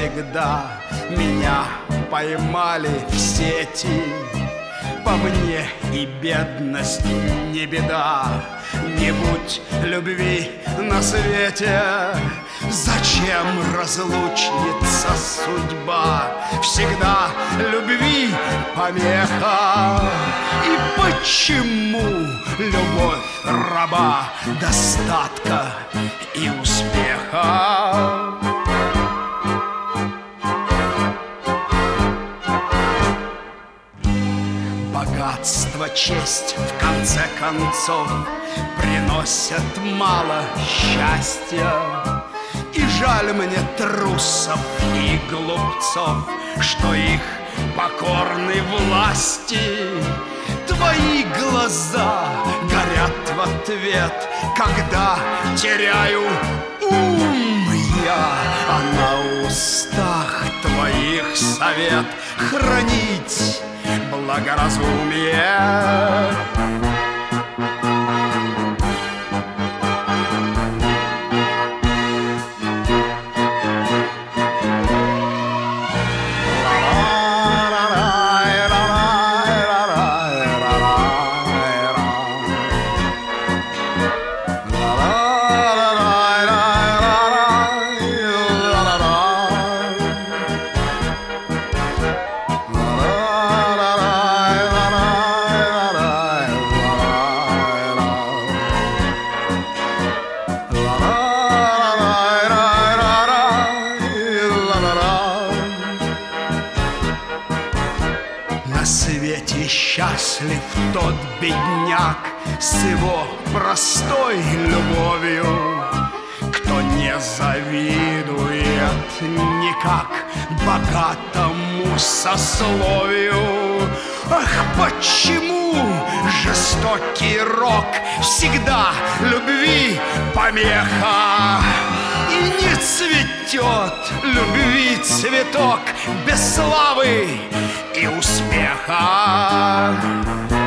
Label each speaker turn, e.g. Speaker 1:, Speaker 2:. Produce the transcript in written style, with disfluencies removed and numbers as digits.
Speaker 1: навсегда. Меня поймали в сети, по мне и бедность не беда. Не будь любви на свете, зачем разлучница судьба? Всегда любви помеха. И почему любовь раба достатка и успеха? Богатство, честь, в конце концов, приносят мало счастья. И жаль мне трусов и глупцов, что их покорны власти. Твои глаза горят в ответ, когда теряю ум я, а на устах твоих совет хранить благоразумие. На свете счастлив тот бедняк с его простой любовью, кто не завидует никак богатому сословию. Ах, почему жестокий рок всегда любви помеха? И не цветет любви цветок без славы и успеха.